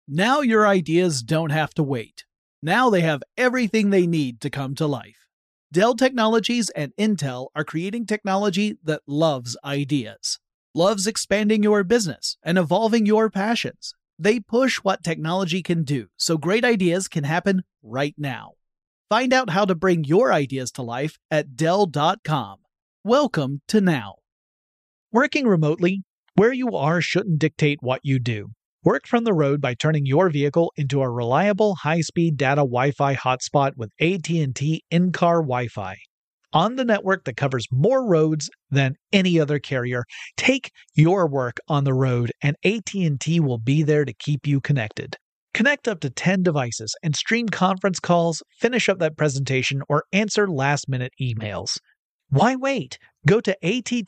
Now your ideas don't have to wait. Now they have everything they need to come to life. Dell Technologies and Intel are creating technology that loves ideas, loves expanding your business and evolving your passions. They push what technology can do so great ideas can happen right now. Find out how to bring your ideas to life at Dell.com. Welcome to Now. Working remotely, where you are shouldn't dictate what you do. Work from the road by turning your vehicle into a reliable high-speed data Wi-Fi hotspot with AT&T in-car Wi-Fi. On the network that covers more roads than any other carrier, take your work on the road and AT&T will be there to keep you connected. Connect up to 10 devices and stream conference calls, finish up that presentation, or answer last-minute emails. Why wait? Go to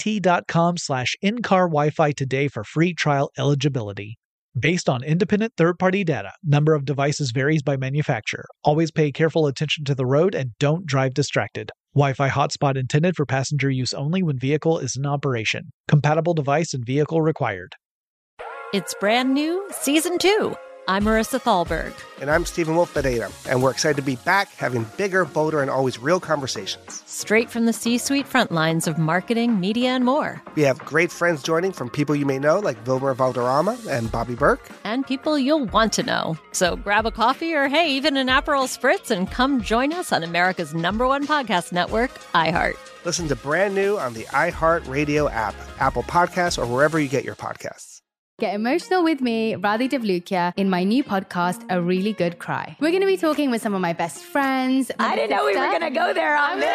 att.com/in-car Wi-Fi today for free trial eligibility. Based on independent third-party data, number of devices varies by manufacturer. Always pay careful attention to the road and don't drive distracted. Wi-Fi hotspot intended for passenger use only when vehicle is in operation. Compatible device and vehicle required. It's brand new, Season 2. I'm Marissa Thalberg. And I'm Stephen Wolf Pereira, and we're excited to be back having bigger, bolder, and always real conversations. Straight from the C-suite front lines of marketing, media, and more. We have great friends joining from people you may know, like Wilmer Valderrama and Bobby Burke. And people you'll want to know. So grab a coffee or, hey, even an Aperol Spritz and come join us on America's #1 podcast network, iHeart. Listen to Brand New on the iHeartRadio app, Apple Podcasts, or wherever you get your podcasts. Get emotional with me, Radhi Devlukia, in my new podcast, A Really Good Cry. We're going to be talking with some of my best friends. I didn't know we were going to go there on this.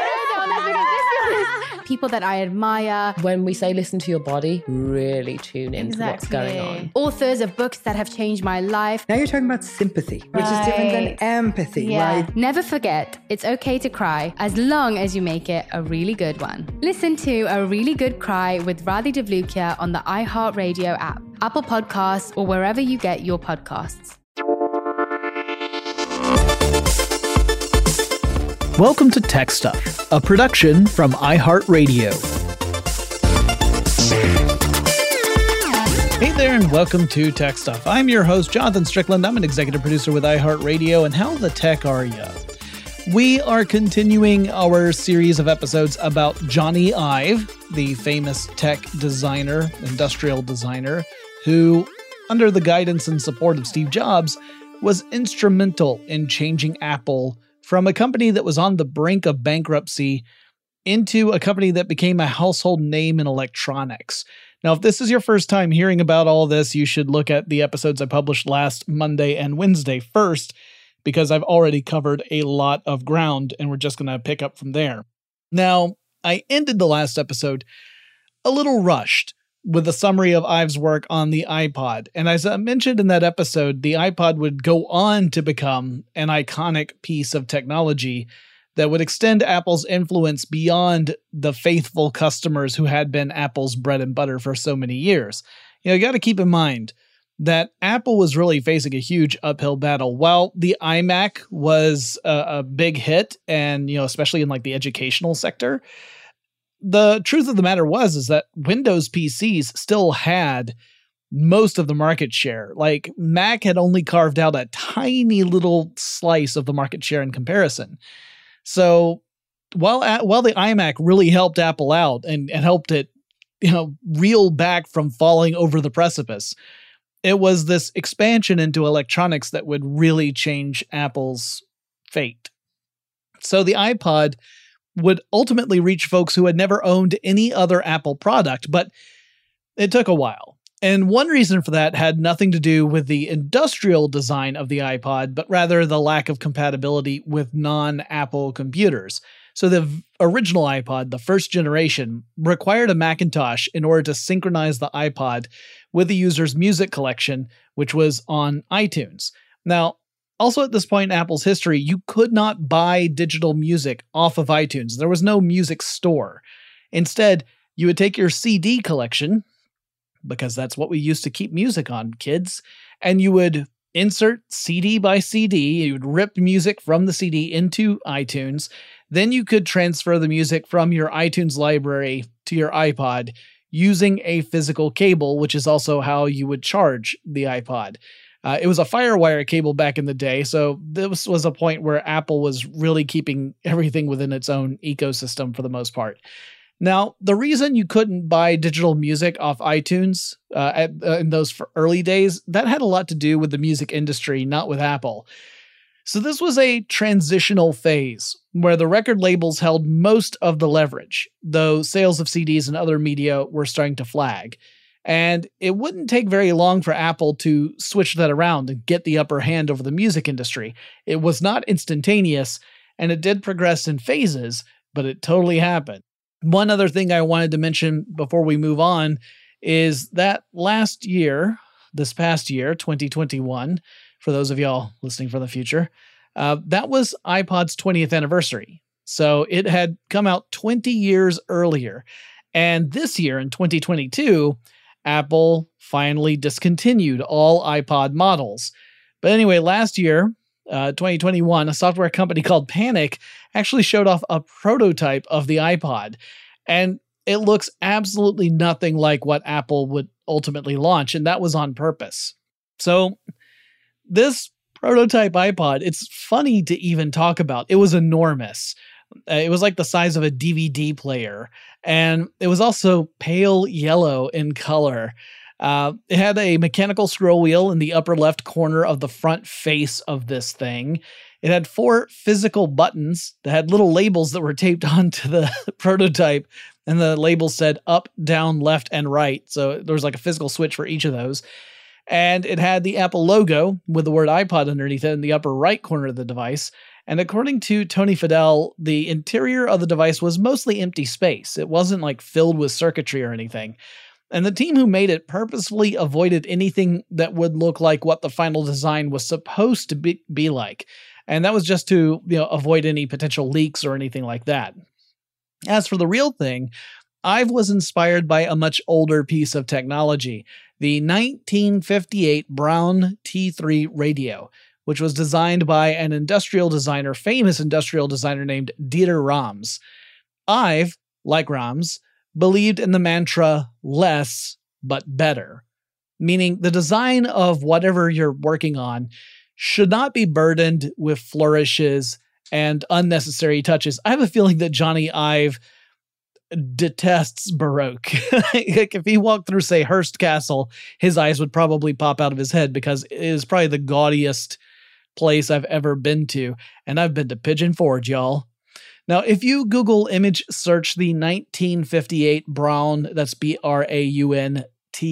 People that I admire. When we say listen to your body, really tune into what's going on. Authors of books that have changed my life. Now you're talking about sympathy, which is different than empathy, right? Never forget, it's okay to cry as long as you make it a really good one. Listen to A Really Good Cry with Radhi Devlukia on the iHeartRadio app, Apple Podcasts, or wherever you get your podcasts. Welcome to Tech Stuff, a production from iHeartRadio. Hey there, and welcome to Tech Stuff. I'm your host, Jonathan Strickland. I'm an executive producer with iHeartRadio, and how the tech are you? We are continuing our series of episodes about Jony Ive, the famous tech designer, industrial designer, who, under the guidance and support of Steve Jobs, was instrumental in changing Apple from a company that was on the brink of bankruptcy into a company that became a household name in electronics. Now, if this is your first time hearing about all this, you should look at the episodes I published last Monday and Wednesday first, because I've already covered a lot of ground, and we're just going to pick up from there. Now, I ended the last episode a little rushed with a summary of Ive's work on the iPod. And as I mentioned in that episode, the iPod would go on to become an iconic piece of technology that would extend Apple's influence beyond the faithful customers who had been Apple's bread and butter for so many years. You got to keep in mind that Apple was really facing a huge uphill battle. While the iMac was a big hit, and especially in like the educational sector, the truth of the matter is that Windows PCs still had most of the market share. Like Mac had only carved out a tiny little slice of the market share in comparison. So while the iMac really helped Apple out and helped it, reel back from falling over the precipice, it was this expansion into electronics that would really change Apple's fate. So the iPod would ultimately reach folks who had never owned any other Apple product, but it took a while. And one reason for that had nothing to do with the industrial design of the iPod, but rather the lack of compatibility with non-Apple computers. So the original iPod, the first generation, required a Macintosh in order to synchronize the iPod with the user's music collection, which was on iTunes. Now, also at this point in Apple's history, you could not buy digital music off of iTunes. There was no music store. Instead, you would take your CD collection, because that's what we used to keep music on, kids, and you would insert CD by CD. You would rip music from the CD into iTunes. Then you could transfer the music from your iTunes library to your iPod using a physical cable, which is also how you would charge the iPod. It was a FireWire cable back in the day, so this was a point where Apple was really keeping everything within its own ecosystem for the most part. Now, the reason you couldn't buy digital music off iTunes in those early days, that had a lot to do with the music industry, not with Apple. So this was a transitional phase where the record labels held most of the leverage, though sales of CDs and other media were starting to flag. And it wouldn't take very long for Apple to switch that around and get the upper hand over the music industry. It was not instantaneous, and it did progress in phases, but it totally happened. One other thing I wanted to mention before we move on is that this past year, 2021, for those of y'all listening for the future, that was iPod's 20th anniversary. So it had come out 20 years earlier. And this year, in 2022, Apple finally discontinued all iPod models. But anyway, last year, 2021, a software company called Panic actually showed off a prototype of the iPod. And it looks absolutely nothing like what Apple would ultimately launch, and that was on purpose. So this prototype iPod, it's funny to even talk about. It was enormous. It was like the size of a DVD player, and it was also pale yellow in color. It had a mechanical scroll wheel in the upper left corner of the front face of this thing. It had 4 physical buttons that had little labels that were taped onto the prototype, and the labels said up, down, left, and right. So there was like a physical switch for each of those. And it had the Apple logo with the word iPod underneath it in the upper right corner of the device. And according to Tony Fadell, the interior of the device was mostly empty space. It wasn't like filled with circuitry or anything. And the team who made it purposefully avoided anything that would look like what the final design was supposed to be like. And that was just to, avoid any potential leaks or anything like that. As for the real thing, Ive was inspired by a much older piece of technology, the 1958 Brown T3 radio, which was designed by an famous industrial designer named Dieter Rams. Ive, like Rams, believed in the mantra less but better, meaning the design of whatever you're working on should not be burdened with flourishes and unnecessary touches. I have a feeling that Johnny Ive detests Baroque. If he walked through, say, Hearst Castle, his eyes would probably pop out of his head because it is probably the gaudiest place I've ever been to. And I've been to Pigeon Forge, y'all. Now, if you Google image search the 1958 Brown, that's BRAUN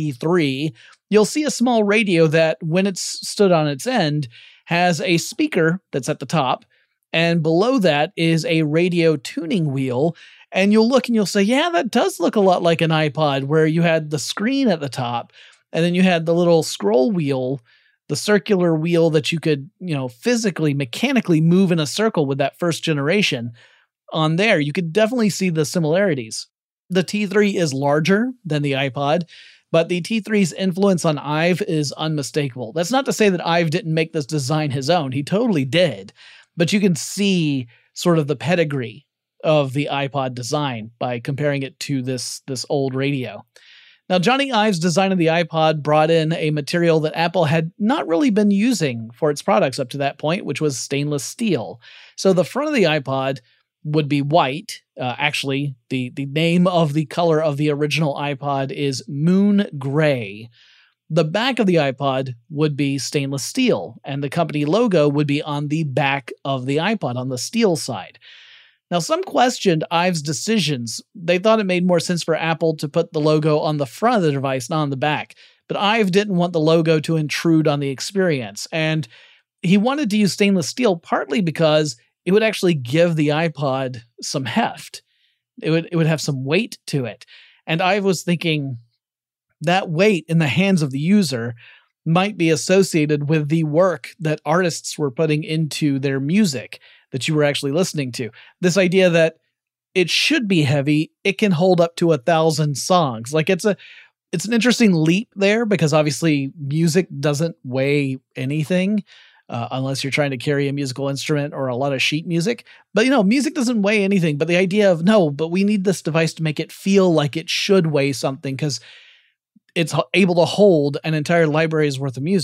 T3, you'll see a small radio that, when it's stood on its end, has a speaker that's at the top, and below that is a radio tuning wheel. And you'll look and you'll say, yeah, that does look a lot like an iPod, where you had the screen at the top, and then you had the little scroll wheel, the circular wheel that you could, physically, mechanically move in a circle with that first generation. On there, you could definitely see the similarities. The T3 is larger than the iPod, but the T3's influence on Ive is unmistakable. That's not to say that Ive didn't make this design his own. He totally did. But you can see sort of the pedigree of the iPod design by comparing it to this old radio. Now, Johnny Ive's design of the iPod brought in a material that Apple had not really been using for its products up to that point, which was stainless steel. So the front of the iPod would be white. Actually, the name of the color of the original iPod is Moon Gray. The back of the iPod would be stainless steel, and the company logo would be on the back of the iPod, on the steel side. Now, some questioned Ive's decisions. They thought it made more sense for Apple to put the logo on the front of the device, not on the back. But Ive didn't want the logo to intrude on the experience, and he wanted to use stainless steel partly because it would actually give the iPod some heft. It would have some weight to it. And Ive was thinking that weight in the hands of the user might be associated with the work that artists were putting into their music that you were actually listening to. This idea that it should be heavy, it can hold up to 1,000 songs. Like it's an interesting leap there, because obviously music doesn't weigh anything. Unless you're trying to carry a musical instrument or a lot of sheet music. But, music doesn't weigh anything. But the idea of, but we need this device to make it feel like it should weigh something because it's able to hold an entire library's worth of music.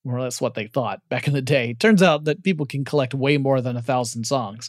Or that's what they thought back in the day. Turns out that people can collect way more than 1,000 songs.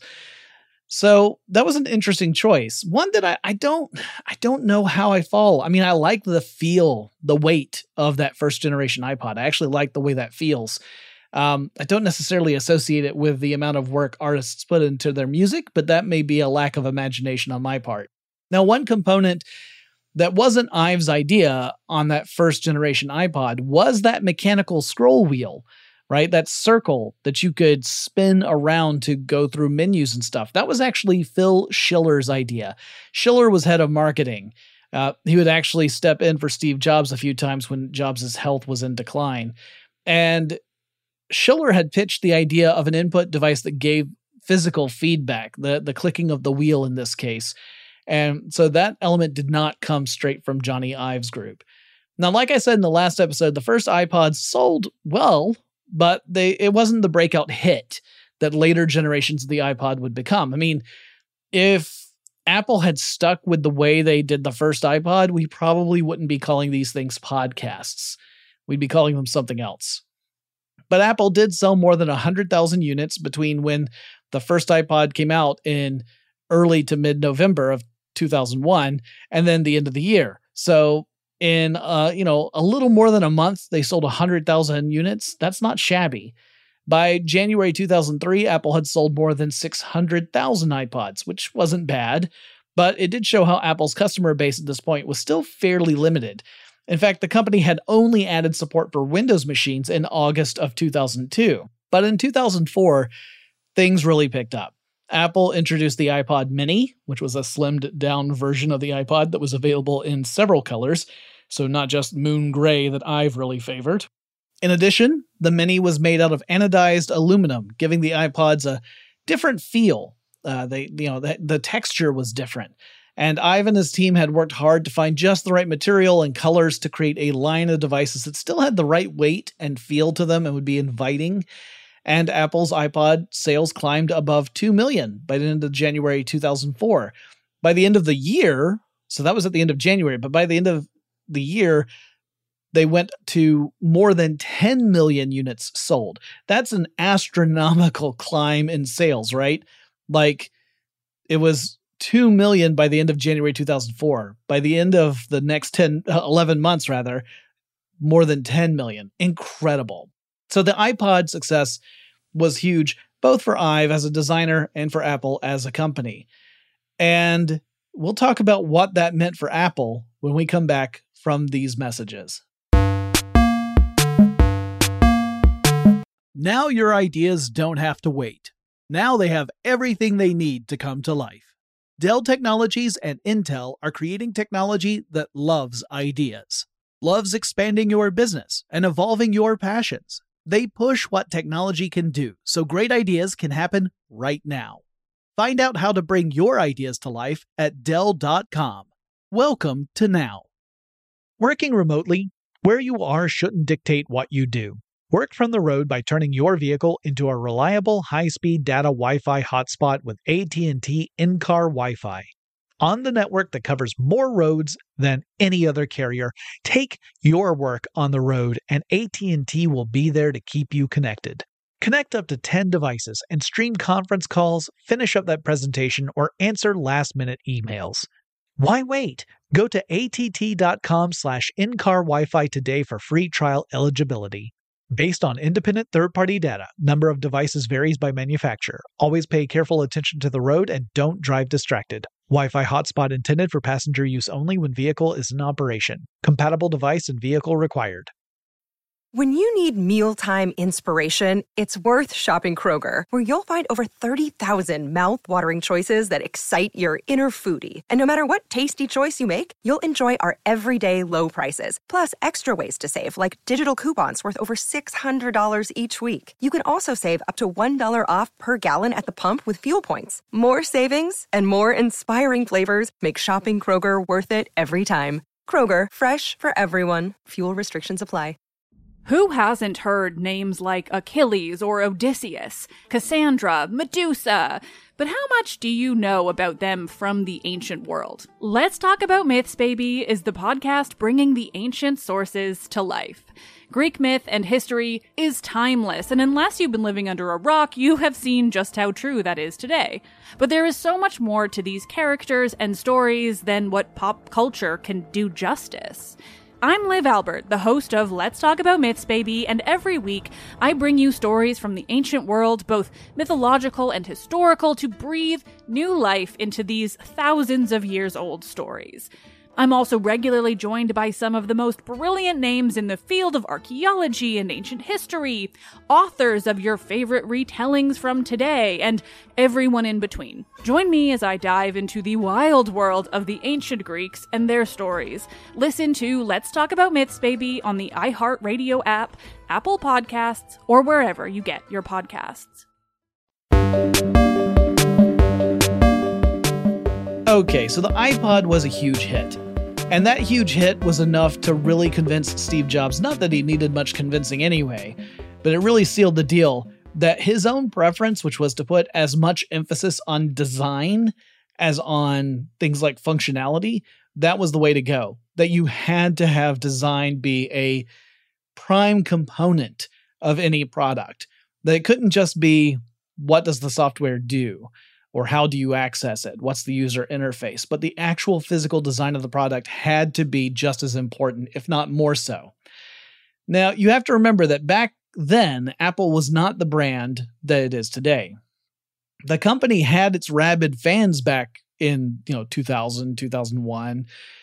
So that was an interesting choice. One that I don't know how I fall. I mean, I like the feel, the weight of that first generation iPod. I actually like the way that feels. I don't necessarily associate it with the amount of work artists put into their music, but that may be a lack of imagination on my part. Now, one component that wasn't Ives' idea on that first generation iPod was that mechanical scroll wheel, right? That circle that you could spin around to go through menus and stuff. That was actually Phil Schiller's idea. Schiller was head of marketing. He would actually step in for Steve Jobs a few times when Jobs' health was in decline. And Schiller had pitched the idea of an input device that gave physical feedback, the clicking of the wheel in this case. And so that element did not come straight from Johnny Ives' group. Now, like I said in the last episode, the first iPods sold well, but it wasn't the breakout hit that later generations of the iPod would become. I mean, if Apple had stuck with the way they did the first iPod, we probably wouldn't be calling these things podcasts. We'd be calling them something else. But Apple did sell more than 100,000 units between when the first iPod came out in early to mid-November of 2001 and then the end of the year. So in a little more than a month, they sold 100,000 units. That's not shabby. By January 2003, Apple had sold more than 600,000 iPods, which wasn't bad, but it did show how Apple's customer base at this point was still fairly limited. In fact, the company had only added support for Windows machines in August of 2002. But in 2004, things really picked up. Apple introduced the iPod Mini, which was a slimmed down version of the iPod that was available in several colors, so not just moon gray that I've really favored. In addition, the Mini was made out of anodized aluminum, giving the iPods a different feel. The texture was different. And Ive and his team had worked hard to find just the right material and colors to create a line of devices that still had the right weight and feel to them and would be inviting. And Apple's iPod sales climbed above 2 million by the end of January 2004. By the end of the year, so that was at the end of January, but by the end of the year, they went to more than 10 million units sold. That's an astronomical climb in sales, right? Like, it was 2 million by the end of January 2004. By the end of the next 11 months, more than 10 million. Incredible. So the iPod success was huge, both for Ive as a designer and for Apple as a company. And we'll talk about what that meant for Apple when we come back from these messages. Now your ideas don't have to wait. Now they have everything they need to come to life. Dell Technologies and Intel are creating technology that loves ideas, loves expanding your business and evolving your passions. They push what technology can do, so great ideas can happen right now. Find out how to bring your ideas to life at Dell.com. Welcome to now. Working remotely, where you are shouldn't dictate what you do. Work from the road by turning your vehicle into a reliable high-speed data Wi-Fi hotspot with AT&T in-car Wi-Fi. On the network that covers more roads than any other carrier, take your work on the road and AT&T will be there to keep you connected. Connect up to 10 devices and stream conference calls, finish up that presentation, or answer last-minute emails. Why wait? Go to att.com/in-car Wi-Fi today for free trial eligibility. Based on independent third-party data, number of devices varies by manufacturer. Always pay careful attention to the road and don't drive distracted. Wi-Fi hotspot intended for passenger use only when vehicle is in operation. Compatible device and vehicle required. When you need mealtime inspiration, it's worth shopping Kroger, where you'll find over 30,000 mouth-watering choices that excite your inner foodie. And no matter what tasty choice you make, you'll enjoy our everyday low prices, plus extra ways to save, like digital coupons worth over $600 each week. You can also save up to $1 off per gallon at the pump with fuel points. More savings and more inspiring flavors make shopping Kroger worth it every time. Kroger, fresh for everyone. Fuel restrictions apply. Who hasn't heard names like Achilles or Odysseus, Cassandra, Medusa? But how much do you know about them from the ancient world? Let's Talk About Myths, Baby is the podcast bringing the ancient sources to life. Greek myth and history is timeless, and unless you've been living under a rock, you have seen just how true that is today. But there is so much more to these characters and stories than what pop culture can do justice. I'm Liv Albert, the host of Let's Talk About Myths, Baby, and every week I bring you stories from the ancient world, both mythological and historical, to breathe new life into these thousands of years old stories. I'm also regularly joined by some of the most brilliant names in the field of archaeology and ancient history, authors of your favorite retellings from today, and everyone in between. Join me as I dive into the wild world of the ancient Greeks and their stories. Listen to Let's Talk About Myths, Baby on the iHeartRadio app, Apple Podcasts, or wherever you get your podcasts. Okay, so the iPod was a huge hit. And that huge hit was enough to really convince Steve Jobs, not that he needed much convincing anyway, but it really sealed the deal that his own preference, which was to put as much emphasis on design as on things like functionality, that was the way to go. That you had to have design be a prime component of any product. That it couldn't just be, what does the software do? Or how do you access it? What's the user interface? But the actual physical design of the product had to be just as important, if not more so. Now, you have to remember that back then, Apple was not the brand that it is today. The company had its rabid fans back in 2000, 2001,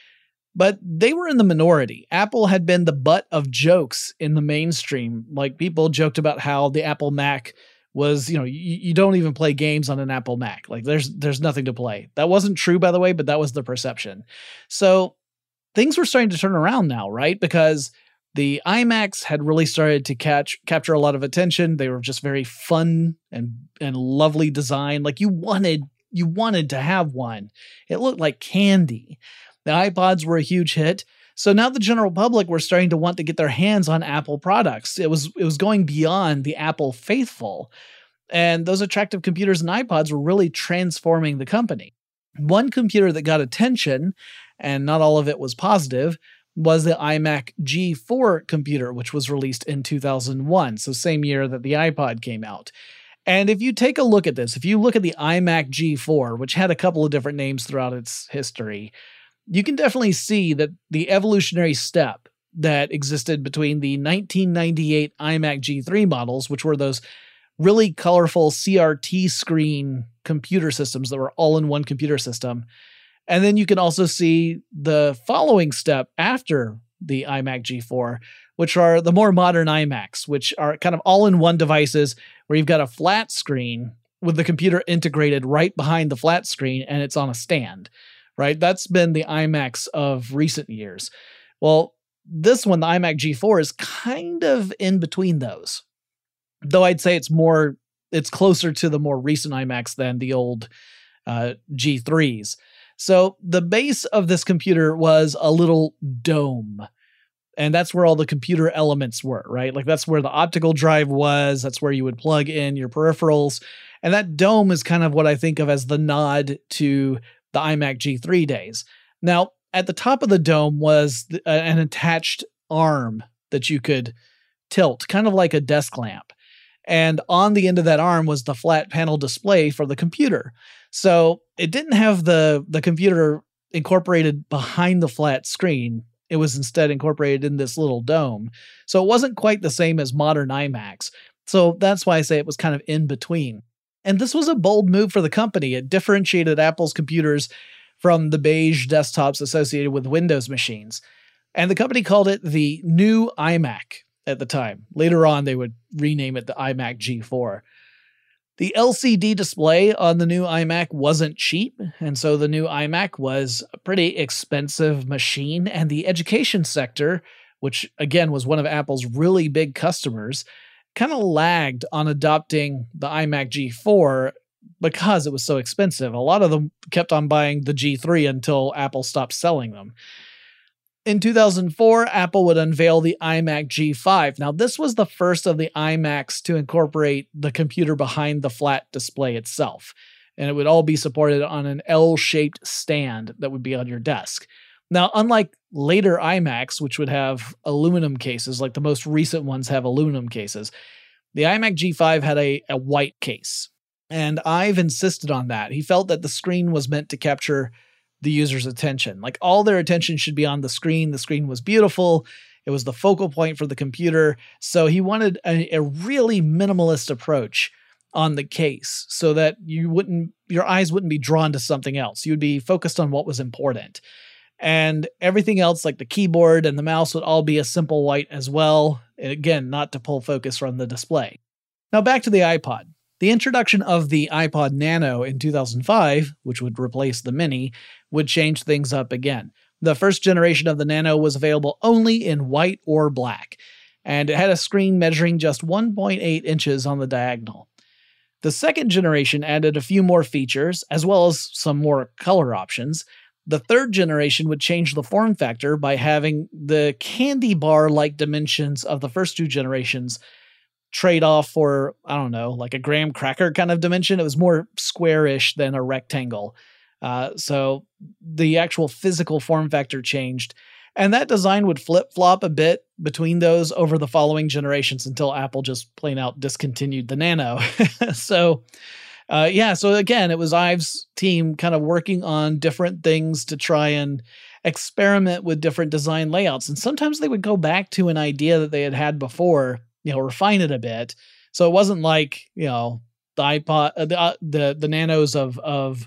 but they were in the minority. Apple had been the butt of jokes in the mainstream. Like, people joked about how the Apple Mac was, you don't even play games on an Apple Mac. Like there's nothing to play. That wasn't true, by the way, but that was the perception. So things were starting to turn around now, right? Because the iMacs had really started to capture a lot of attention. They were just very fun and lovely design. Like you wanted to have one. It looked like candy. The iPods were a huge hit. So now the general public were starting to want to get their hands on Apple products. It was going beyond the Apple faithful. And those attractive computers and iPods were really transforming the company. One computer that got attention, and not all of it was positive, was the iMac G4 computer, which was released in 2001, so same year that the iPod came out. And if you take a look at this, if you look at the iMac G4, which had a couple of different names throughout its history, you can definitely see that the evolutionary step that existed between the 1998 iMac G3 models, which were those really colorful CRT screen computer systems that were all in one computer system. And then you can also see the following step after the iMac G4, which are the more modern iMacs, which are kind of all-in-one devices where you've got a flat screen with the computer integrated right behind the flat screen and it's on a stand. Right? That's been the iMacs of recent years. Well, this one, the iMac G4, is kind of in between those. Though I'd say it's closer to the more recent iMacs than the old G3s. So the base of this computer was a little dome. And that's where all the computer elements were, right? Like that's where the optical drive was. That's where you would plug in your peripherals. And that dome is kind of what I think of as the nod to the iMac G3 days. Now, at the top of the dome was an attached arm that you could tilt, kind of like a desk lamp. And on the end of that arm was the flat panel display for the computer. So it didn't have the computer incorporated behind the flat screen. It was instead incorporated in this little dome. So it wasn't quite the same as modern iMacs. So that's why I say it was kind of in between. And this was a bold move for the company. It differentiated Apple's computers from the beige desktops associated with Windows machines. And the company called it the new iMac at the time. Later on, they would rename it the iMac G4. The LCD display on the new iMac wasn't cheap, and so the new iMac was a pretty expensive machine, and the education sector, which again was one of Apple's really big customers, kind of lagged on adopting the iMac G4 because it was so expensive. A lot of them kept on buying the G3 until Apple stopped selling them. In 2004, Apple would unveil the iMac G5. Now, this was the first of the iMacs to incorporate the computer behind the flat display itself, and it would all be supported on an L-shaped stand that would be on your desk. Now, unlike later iMacs, which would have aluminum cases, like the most recent ones have aluminum cases, the iMac G5 had a white case, and Ive insisted on that. He felt that the screen was meant to capture the user's attention. Like, all their attention should be on the screen. The screen was beautiful. It was the focal point for the computer. So he wanted a really minimalist approach on the case so that your eyes wouldn't be drawn to something else. You'd be focused on what was important. And everything else, like the keyboard and the mouse, would all be a simple white as well. And again, not to pull focus from the display. Now back to the iPod. The introduction of the iPod Nano in 2005, which would replace the Mini, would change things up again. The first generation of the Nano was available only in white or black, and it had a screen measuring just 1.8 inches on the diagonal. The second generation added a few more features, as well as some more color options. The third generation would change the form factor by having the candy bar-like dimensions of the first two generations trade off for, I don't know, like a graham cracker kind of dimension. It was more squarish than a rectangle. So the actual physical form factor changed. And that design would flip-flop a bit between those over the following generations until Apple just plain out discontinued the Nano. So again, it was Ive's team kind of working on different things to try and experiment with different design layouts. And sometimes they would go back to an idea that they had before, refine it a bit. So it wasn't like, the iPod, the Nanos of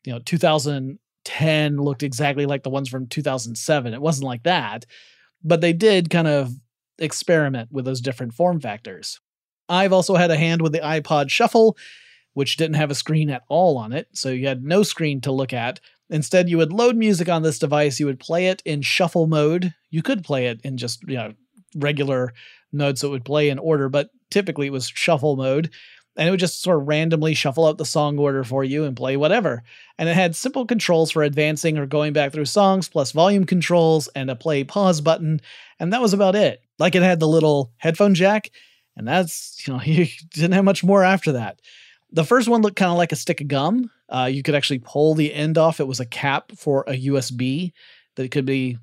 2010 looked exactly like the ones from 2007. It wasn't like that, but they did kind of experiment with those different form factors. I've also had a hand with the iPod Shuffle, which didn't have a screen at all on it. So you had no screen to look at. Instead, you would load music on this device. You would play it in shuffle mode. You could play it in just, regular mode, so it would play in order, but typically it was shuffle mode, and it would just sort of randomly shuffle out the song order for you and play whatever. And it had simple controls for advancing or going back through songs, plus volume controls and a play pause button, and that was about it. Like, it had the little headphone jack, and that's, you didn't have much more after that. The first one looked kind of like a stick of gum. You could actually pull the end off. It was a cap for a USB that could be,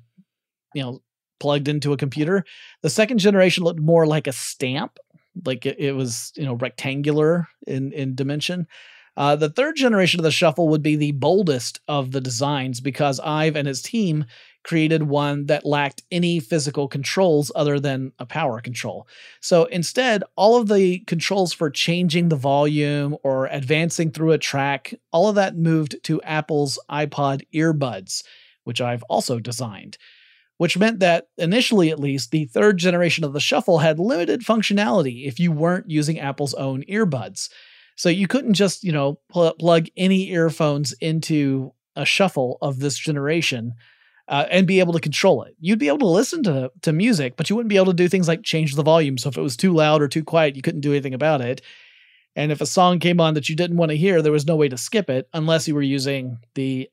plugged into a computer. The second generation looked more like a stamp, like it was, rectangular in dimension. The third generation of the Shuffle would be the boldest of the designs because Ive and his team created one that lacked any physical controls other than a power control. So instead, all of the controls for changing the volume or advancing through a track, all of that moved to Apple's iPod earbuds, which I've also designed. Which meant that, initially at least, the third generation of the Shuffle had limited functionality if you weren't using Apple's own earbuds. So you couldn't just, plug any earphones into a Shuffle of this generation and be able to control it. You'd be able to listen to music, but you wouldn't be able to do things like change the volume. So if it was too loud or too quiet, you couldn't do anything about it. And if a song came on that you didn't want to hear, there was no way to skip it unless you were using the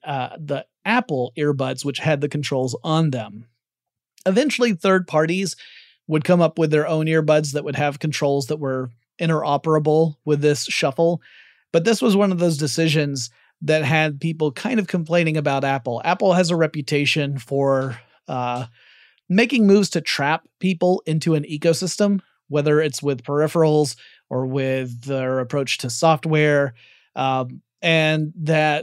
Apple earbuds, which had the controls on them. Eventually, third parties would come up with their own earbuds that would have controls that were interoperable with this Shuffle. But this was one of those decisions that had people kind of complaining about Apple. Apple has a reputation for making moves to trap people into an ecosystem, whether it's with peripherals or with their approach to software, and that,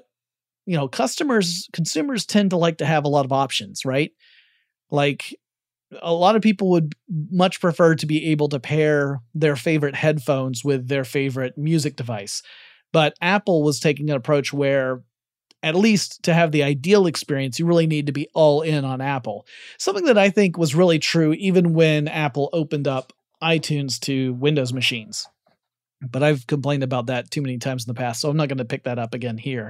consumers tend to like to have a lot of options, right? Like, a lot of people would much prefer to be able to pair their favorite headphones with their favorite music device. But Apple was taking an approach where, at least to have the ideal experience, you really need to be all in on Apple. Something that I think was really true even when Apple opened up iTunes to Windows machines. But I've complained about that too many times in the past, so I'm not going to pick that up again here.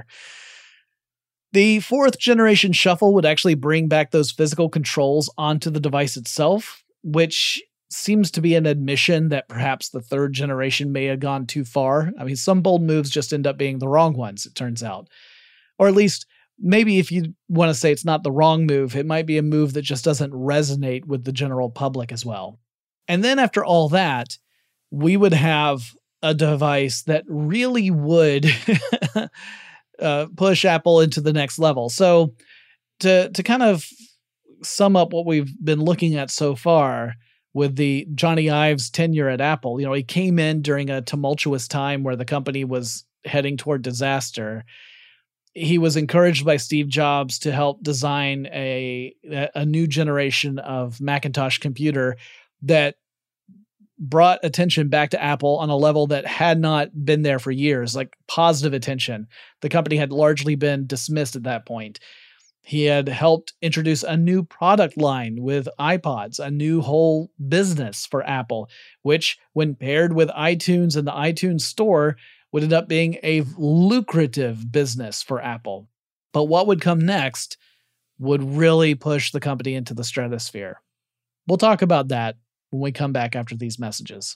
The fourth generation Shuffle would actually bring back those physical controls onto the device itself, which seems to be an admission that perhaps the third generation may have gone too far. I mean, some bold moves just end up being the wrong ones, it turns out. Or at least maybe if you want to say it's not the wrong move, it might be a move that just doesn't resonate with the general public as well. And then after all that, we would have a device that really would push Apple into the next level. So to kind of sum up what we've been looking at so far with the Johnny Ives tenure at Apple, he came in during a tumultuous time where the company was heading toward disaster. He was encouraged by Steve Jobs to help design a new generation of Macintosh computer that brought attention back to Apple on a level that had not been there for years, like positive attention. The company had largely been dismissed at that point. He had helped introduce a new product line with iPods, a new whole business for Apple, which when paired with iTunes and the iTunes Store would end up being a lucrative business for Apple. But what would come next would really push the company into the stratosphere. We'll talk about that when we come back after these messages.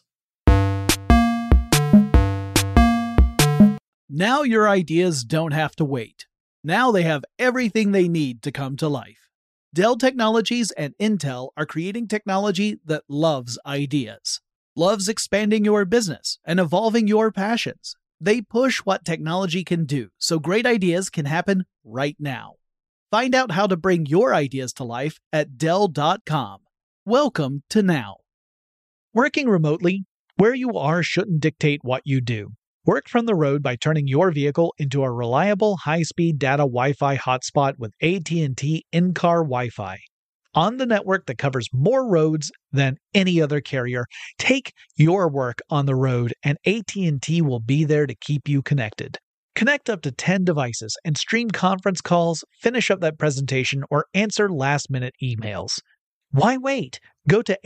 Now your ideas don't have to wait. Now they have everything they need to come to life. Dell Technologies and Intel are creating technology that loves ideas, loves expanding your business and evolving your passions. They push what technology can do, so great ideas can happen right now. Find out how to bring your ideas to life at Dell.com. Welcome to now. Working remotely, where you are shouldn't dictate what you do. Work from the road by turning your vehicle into a reliable high-speed data Wi-Fi hotspot with AT&T in-car Wi-Fi. On the network that covers more roads than any other carrier, take your work on the road and AT&T will be there to keep you connected. Connect up to 10 devices and stream conference calls, finish up that presentation, or answer last-minute emails. Why wait? Go to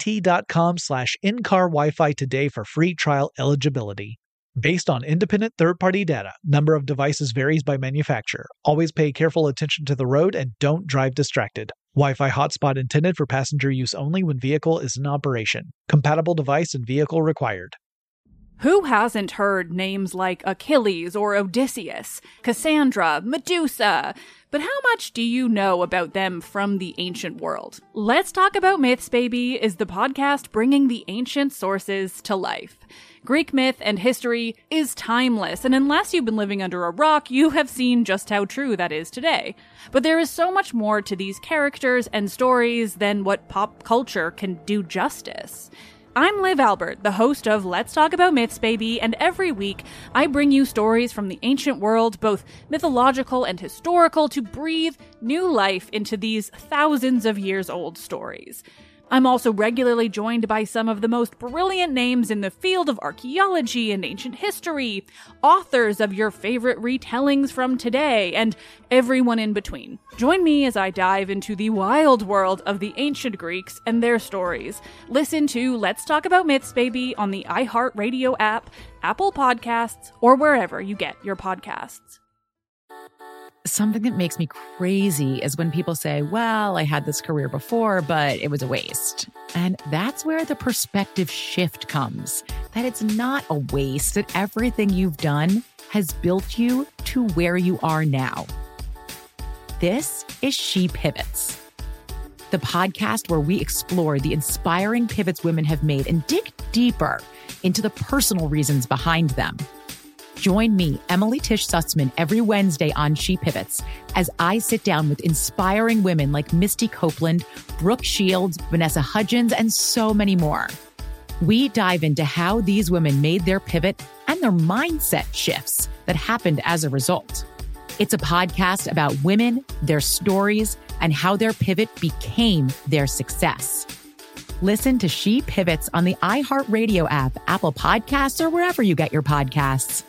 att.com/in-car Wi-Fi today for free trial eligibility. Based on independent third-party data, number of devices varies by manufacturer. Always pay careful attention to the road and don't drive distracted. Wi-Fi hotspot intended for passenger use only when vehicle is in operation. Compatible device and vehicle required. Who hasn't heard names like Achilles or Odysseus, Cassandra, Medusa? But how much do you know about them from the ancient world? Let's Talk About Myths, Baby is the podcast bringing the ancient sources to life. Greek myth and history is timeless, and unless you've been living under a rock, you have seen just how true that is today. But there is so much more to these characters and stories than what pop culture can do justice. I'm Liv Albert, the host of Let's Talk About Myths, Baby, and every week I bring you stories from the ancient world, both mythological and historical, to breathe new life into these thousands of years old stories. I'm also regularly joined by some of the most brilliant names in the field of archaeology and ancient history, authors of your favorite retellings from today, and everyone in between. Join me as I dive into the wild world of the ancient Greeks and their stories. Listen to Let's Talk About Myths, Baby on the iHeartRadio app, Apple Podcasts, or wherever you get your podcasts. Something that makes me crazy is when people say, well, I had this career before, but it was a waste. And that's where the perspective shift comes, that it's not a waste, that everything you've done has built you to where you are now. This is She Pivots, the podcast where we explore the inspiring pivots women have made and dig deeper into the personal reasons behind them. Join me, Emily Tish Sussman, every Wednesday on She Pivots as I sit down with inspiring women like Misty Copeland, Brooke Shields, Vanessa Hudgens, and so many more. We dive into how these women made their pivot and their mindset shifts that happened as a result. It's a podcast about women, their stories, and how their pivot became their success. Listen to She Pivots on the iHeartRadio app, Apple Podcasts, or wherever you get your podcasts.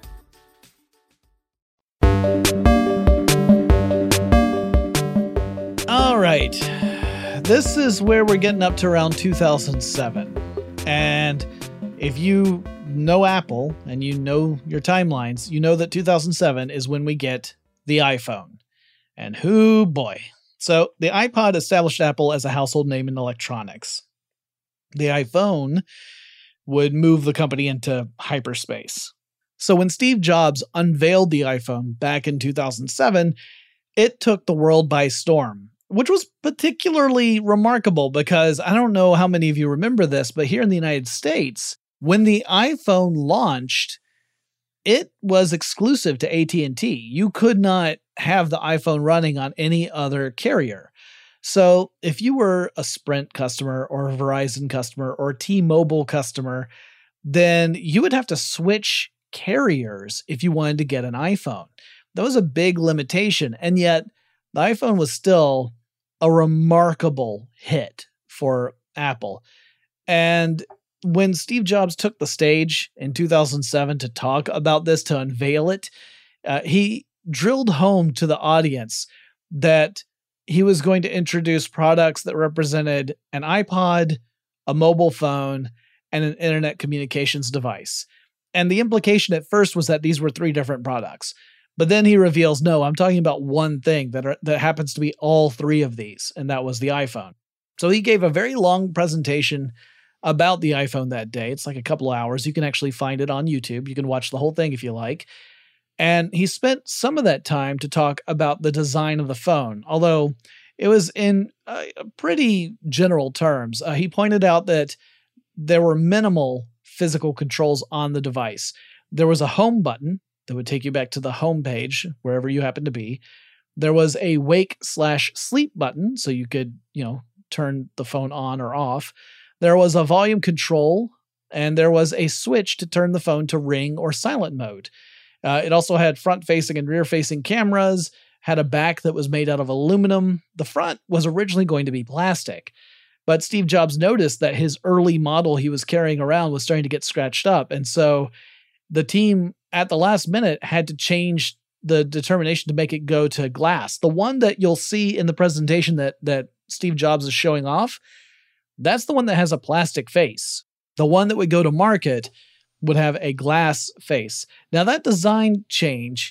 All right. This is where we're getting up to around 2007. And if you know Apple and you know your timelines, you know that 2007 is when we get the iPhone. And hoo boy. So the iPod established Apple as a household name in electronics. The iPhone would move the company into hyperspace. So when Steve Jobs unveiled the iPhone back in 2007, it took the world by storm, which was particularly remarkable because I don't know how many of you remember this, but here in the United States, when the iPhone launched, it was exclusive to AT&T. You could not have the iPhone running on any other carrier. So if you were a Sprint customer or a Verizon customer or a T-Mobile customer, then you would have to switch carriers if you wanted to get an iPhone. That was a big limitation, and yet the iPhone was still a remarkable hit for Apple. And when Steve Jobs took the stage in 2007 to talk about this, to unveil it, he drilled home to the audience that he was going to introduce products that represented an iPod, a mobile phone, and an internet communications device. And the implication at first was that these were three different products. But then he reveals, no, I'm talking about one thing that happens to be all three of these, and that was the iPhone. So he gave a very long presentation about the iPhone that day. It's like a couple of hours. You can actually find it on YouTube. You can watch the whole thing if you like. And he spent some of that time to talk about the design of the phone, although it was in pretty general terms. He pointed out that there were minimal physical controls on the device. There was a home button that would take you back to the home page, wherever you happen to be. There was a wake/sleep button, so you could, turn the phone on or off. There was a volume control, and there was a switch to turn the phone to ring or silent mode. It also had front-facing and rear-facing cameras, had a back that was made out of aluminum. The front was originally going to be plastic, but Steve Jobs noticed that his early model he was carrying around was starting to get scratched up, and so the team at the last minute had to change the determination to make it go to glass. The one that you'll see in the presentation that Steve Jobs is showing off, that's the one that has a plastic face. The one that would go to market would have a glass face. Now that design change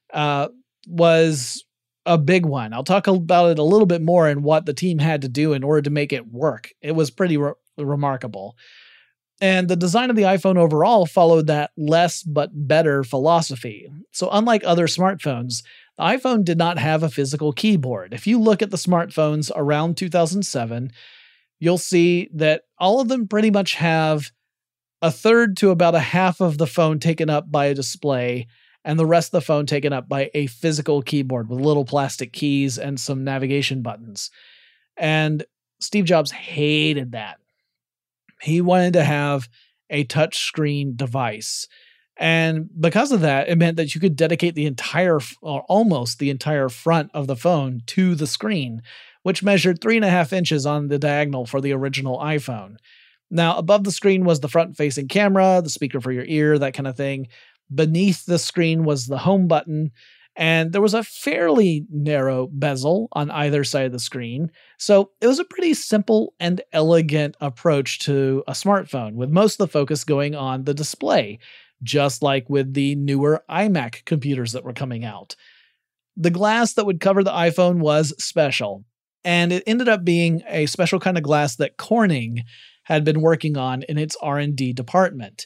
was a big one. I'll talk about it a little bit more and what the team had to do in order to make it work. It was pretty remarkable. And the design of the iPhone overall followed that less but better philosophy. So unlike other smartphones, the iPhone did not have a physical keyboard. If you look at the smartphones around 2007, you'll see that all of them pretty much have a third to about a half of the phone taken up by a display, and the rest of the phone taken up by a physical keyboard with little plastic keys and some navigation buttons. And Steve Jobs hated that. He wanted to have a touchscreen device. And because of that, it meant that you could dedicate the entire, or almost the entire front of the phone to the screen, which measured 3.5 inches on the diagonal for the original iPhone. Now, above the screen was the front-facing camera, the speaker for your ear, that kind of thing. Beneath the screen was the home button, and there was a fairly narrow bezel on either side of the screen. So it was a pretty simple and elegant approach to a smartphone, with most of the focus going on the display, just like with the newer iMac computers that were coming out. The glass that would cover the iPhone was special, and it ended up being a special kind of glass that Corning had been working on in its R&D department.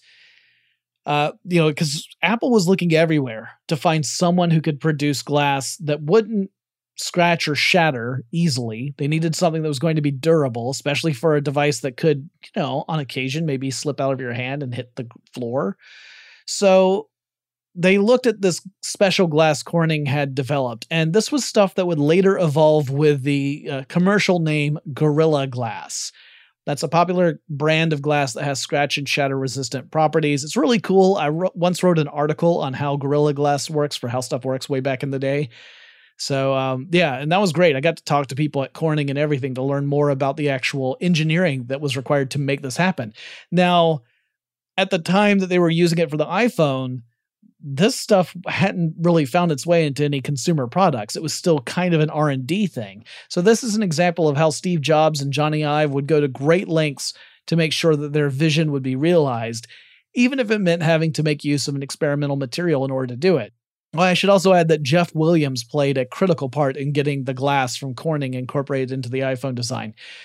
Because Apple was looking everywhere to find someone who could produce glass that wouldn't scratch or shatter easily. They needed something that was going to be durable, especially for a device that could, on occasion, maybe slip out of your hand and hit the floor. So they looked at this special glass Corning had developed, and this was stuff that would later evolve with the commercial name Gorilla Glass. That's a popular brand of glass that has scratch and shatter resistant properties. It's really cool. I once wrote an article on how Gorilla Glass works for How Stuff Works way back in the day. So, and that was great. I got to talk to people at Corning and everything to learn more about the actual engineering that was required to make this happen. Now, at the time that they were using it for the iPhone, this stuff hadn't really found its way into any consumer products. It was still kind of an R&D thing. So this is an example of how Steve Jobs and Johnny Ive would go to great lengths to make sure that their vision would be realized, even if it meant having to make use of an experimental material in order to do it. Well, I should also add that Jeff Williams played a critical part in getting the glass from Corning incorporated into the iPhone design.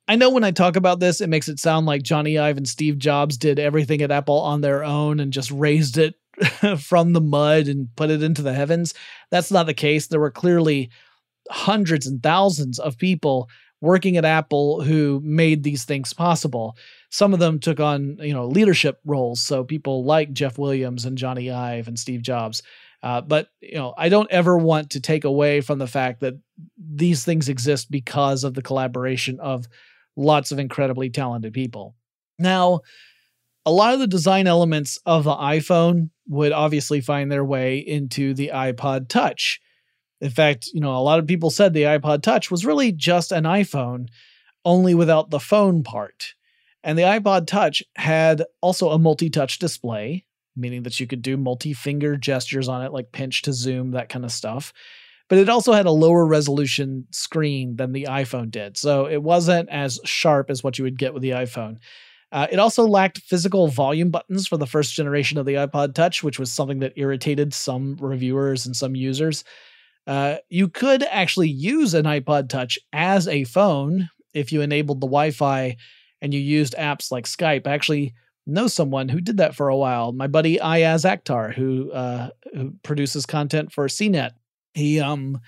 I know when I talk about this, it makes it sound like Johnny Ive and Steve Jobs did everything at Apple on their own and just raised it from the mud and put it into the heavens. That's not the case. There were clearly hundreds and thousands of people working at Apple who made these things possible. Some of them took on, leadership roles. So people like Jeff Williams and Johnny Ive and Steve Jobs. But I don't ever want to take away from the fact that these things exist because of the collaboration of lots of incredibly talented people. Now, a lot of the design elements of the iPhone would obviously find their way into the iPod Touch. In fact, a lot of people said the iPod Touch was really just an iPhone, only without the phone part. And the iPod Touch had also a multi-touch display, meaning that you could do multi-finger gestures on it, like pinch to zoom, that kind of stuff. But it also had a lower resolution screen than the iPhone did, so it wasn't as sharp as what you would get with the iPhone. It also lacked physical volume buttons for the first generation of the iPod Touch, which was something that irritated some reviewers and some users. You could actually use an iPod Touch as a phone if you enabled the Wi-Fi and you used apps like Skype. I actually know someone who did that for a while. My buddy Ayaz Akhtar, who produces content for CNET. He,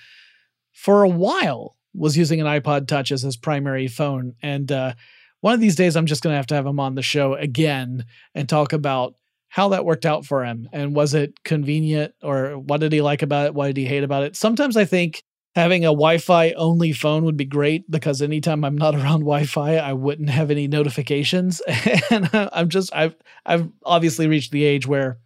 for a while, was using an iPod Touch as his primary phone. And one of these days, I'm just going to have him on the show again and talk about how that worked out for him. And was it convenient, or what did he like about it? What did he hate about it? Sometimes I think having a Wi-Fi only phone would be great, because anytime I'm not around Wi-Fi, I wouldn't have any notifications. And I've obviously reached the age where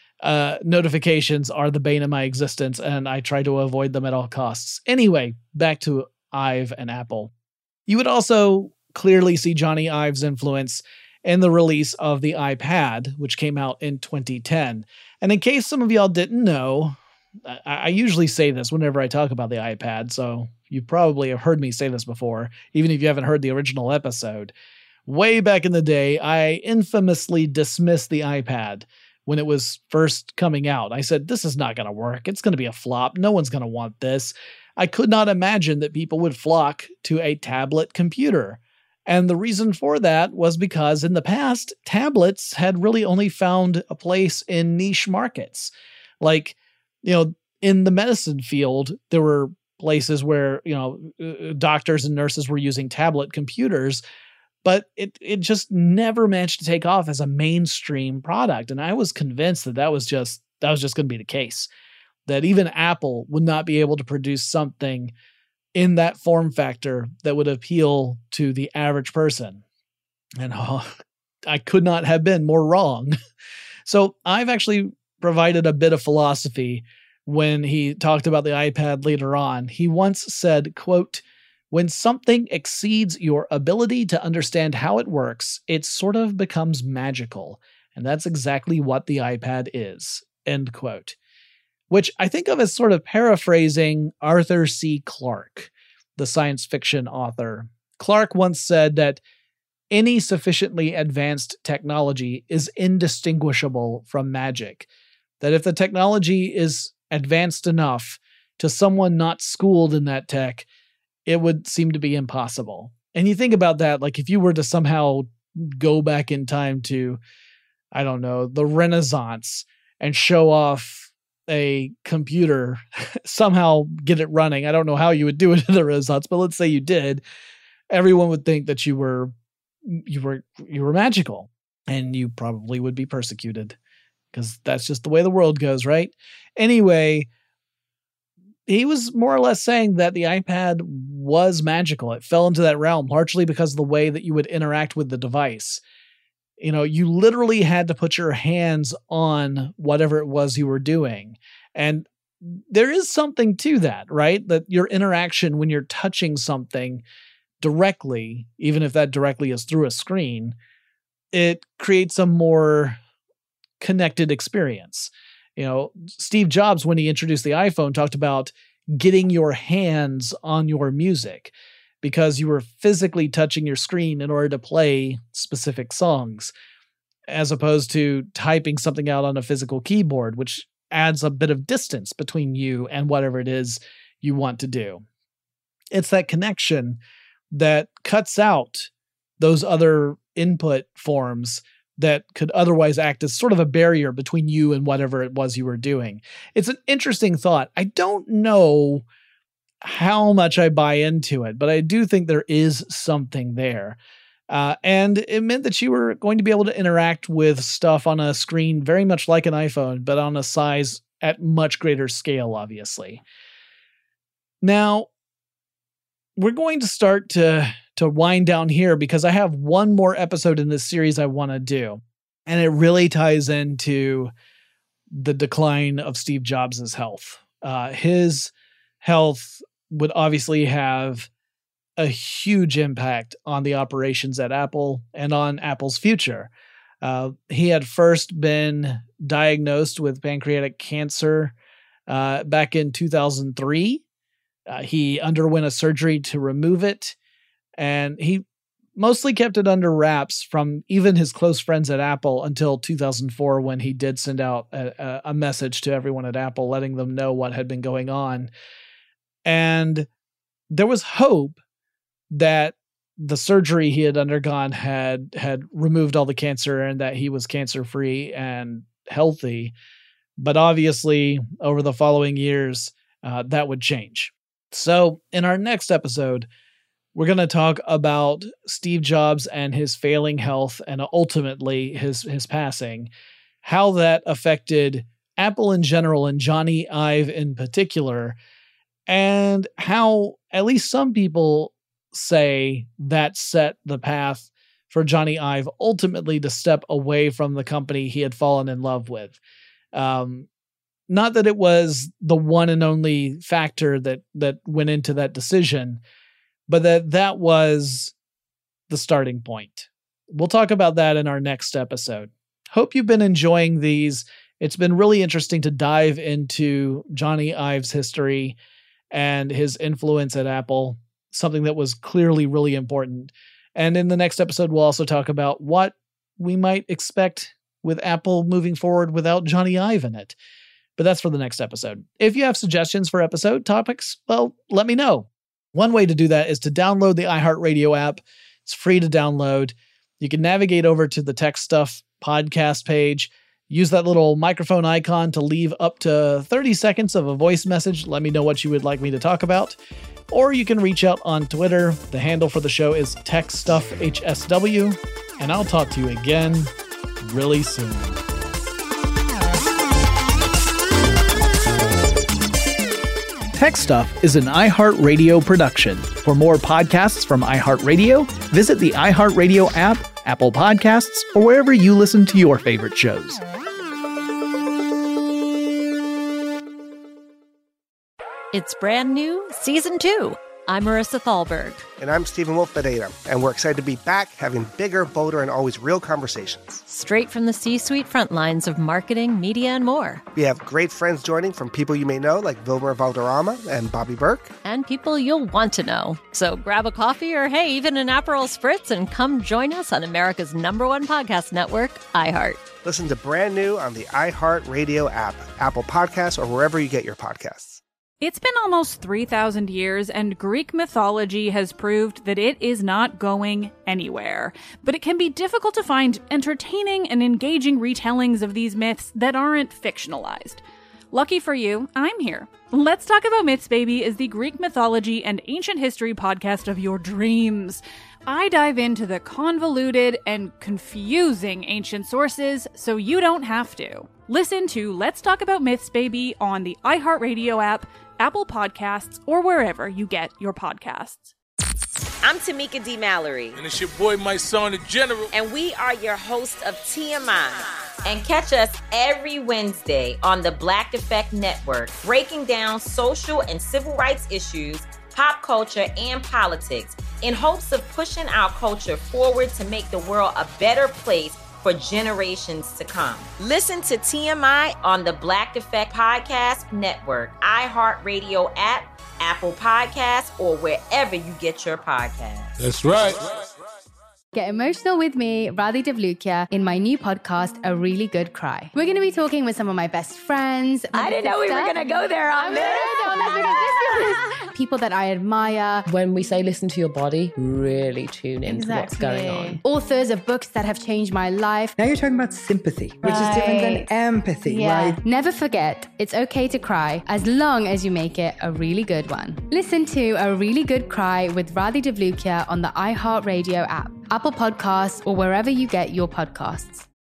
notifications are the bane of my existence, and I try to avoid them at all costs. Anyway, back to Ive and Apple. You would also clearly see Johnny Ive's influence in the release of the iPad, which came out in 2010. And in case some of y'all didn't know, I usually say this whenever I talk about the iPad, so you probably have heard me say this before, even if you haven't heard the original episode. Way back in the day, I infamously dismissed the iPad when it was first coming out. I said, this is not going to work. It's going to be a flop. No one's going to want this. I could not imagine that people would flock to a tablet computer. And the reason for that was because in the past, tablets had really only found a place in niche markets. Like, in the medicine field, there were places where, doctors and nurses were using tablet computers, but it just never managed to take off as a mainstream product. And I was convinced that was just going to be the case, that even Apple would not be able to produce something in that form factor that would appeal to the average person. And I could not have been more wrong. So I've actually provided a bit of philosophy when he talked about the iPad later on. He once said, quote, "When something exceeds your ability to understand how it works, it sort of becomes magical. And that's exactly what the iPad is." End quote. Which I think of as sort of paraphrasing Arthur C. Clarke, the science fiction author. Clarke once said that any sufficiently advanced technology is indistinguishable from magic. That if the technology is advanced enough to someone not schooled in that tech, it would seem to be impossible. And you think about that, like if you were to somehow go back in time to, I don't know, the Renaissance and show off a computer, somehow get it running. I don't know how you would do it in the Renaissance, but let's say you did. Everyone would think that you were magical, and you probably would be persecuted, because that's just the way the world goes, right? Anyway, he was more or less saying that the iPad was magical. It fell into that realm largely because of the way that you would interact with the device. You literally had to put your hands on whatever it was you were doing. And there is something to that, right? That your interaction when you're touching something directly, even if that directly is through a screen, it creates a more connected experience. Steve Jobs, when he introduced the iPhone, talked about getting your hands on your music, because you were physically touching your screen in order to play specific songs, as opposed to typing something out on a physical keyboard, which adds a bit of distance between you and whatever it is you want to do. It's that connection that cuts out those other input forms that could otherwise act as sort of a barrier between you and whatever it was you were doing. It's an interesting thought. I don't know how much I buy into it, but I do think there is something there. And it meant that you were going to be able to interact with stuff on a screen very much like an iPhone, but on a size at much greater scale, obviously. Now, we're going to start to wind down here because I have one more episode in this series I want to do. And it really ties into the decline of Steve Jobs' health. His health would obviously have a huge impact on the operations at Apple and on Apple's future. He had first been diagnosed with pancreatic cancer back in 2003. He underwent a surgery to remove it, and he mostly kept it under wraps from even his close friends at Apple until 2004, when he did send out a message to everyone at Apple letting them know what had been going on. And there was hope that the surgery he had undergone had removed all the cancer and that he was cancer-free and healthy. But obviously, over the following years, that would change. So in our next episode, we're going to talk about Steve Jobs and his failing health and ultimately his passing, how that affected Apple in general and Jony Ive in particular, and how at least some people say that set the path for Jony Ive ultimately to step away from the company he had fallen in love with. Not that it was the one and only factor that went into that decision, but that was the starting point. We'll talk about that in our next episode. Hope you've been enjoying these. It's been really interesting to dive into Jony Ive's history and his influence at Apple, something that was clearly really important. And in the next episode, we'll also talk about what we might expect with Apple moving forward without Jony Ive in it. But that's for the next episode. If you have suggestions for episode topics, well, let me know. One way to do that is to download the iHeartRadio app. It's free to download. You can navigate over to the Tech Stuff podcast page. Use that little microphone icon to leave up to 30 seconds of a voice message. Let me know what you would like me to talk about. Or you can reach out on Twitter. The handle for the show is TechStuffHSW. And I'll talk to you again really soon. Tech Stuff is an iHeartRadio production. For more podcasts from iHeartRadio, visit the iHeartRadio app, Apple Podcasts, or wherever you listen to your favorite shows. It's brand new, Season 2. I'm Marissa Thalberg. And I'm Stephen Wolf-Bedeta. And we're excited to be back having bigger, bolder, and always real conversations. Straight from the C-suite front lines of marketing, media, and more. We have great friends joining from people you may know, like Wilmer Valderrama and Bobby Burke. And people you'll want to know. So grab a coffee or, hey, even an Aperol Spritz and come join us on America's #1 podcast network, iHeart. Listen to brand new on the iHeartRadio app, Apple Podcasts, or wherever you get your podcasts. It's been almost 3,000 years, and Greek mythology has proved that it is not going anywhere. But it can be difficult to find entertaining and engaging retellings of these myths that aren't fictionalized. Lucky for you, I'm here. Let's Talk About Myths, Baby is the Greek mythology and ancient history podcast of your dreams. I dive into the convoluted and confusing ancient sources so you don't have to. Listen to Let's Talk About Myths, Baby on the iHeartRadio app, Apple Podcasts, or wherever you get your podcasts. I'm Tamika D. Mallory. And it's your boy, my son, the General. And we are your hosts of TMI. And catch us every Wednesday on the Black Effect Network, breaking down social and civil rights issues, pop culture, and politics in hopes of pushing our culture forward to make the world a better place for generations to come. Listen to TMI on the Black Effect Podcast Network, iHeartRadio app, Apple Podcasts, or wherever you get your podcasts. That's right. Get emotional with me, Radhi Devlukia, in my new podcast, A Really Good Cry. We're going to be talking with some of my best friends. I didn't know we were going to go there on this. People that I admire. When we say listen to your body, really tune into what's going on. Authors of books that have changed my life. Now you're talking about sympathy, which is different than empathy, right? Never forget, it's okay to cry as long as you make it a really good one. Listen to A Really Good Cry with Radhi Devlukia on the iHeartRadio app, Apple Podcasts, or wherever you get your podcasts.